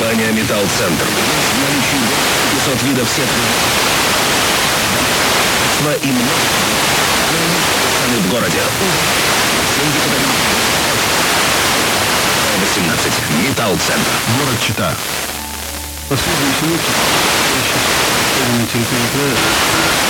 Компания «Металл-Центр». В наличии 500 видов сетки и множество страны в городе. 18. «Металл-Центр». Город Чита. Последние синоптики на территории края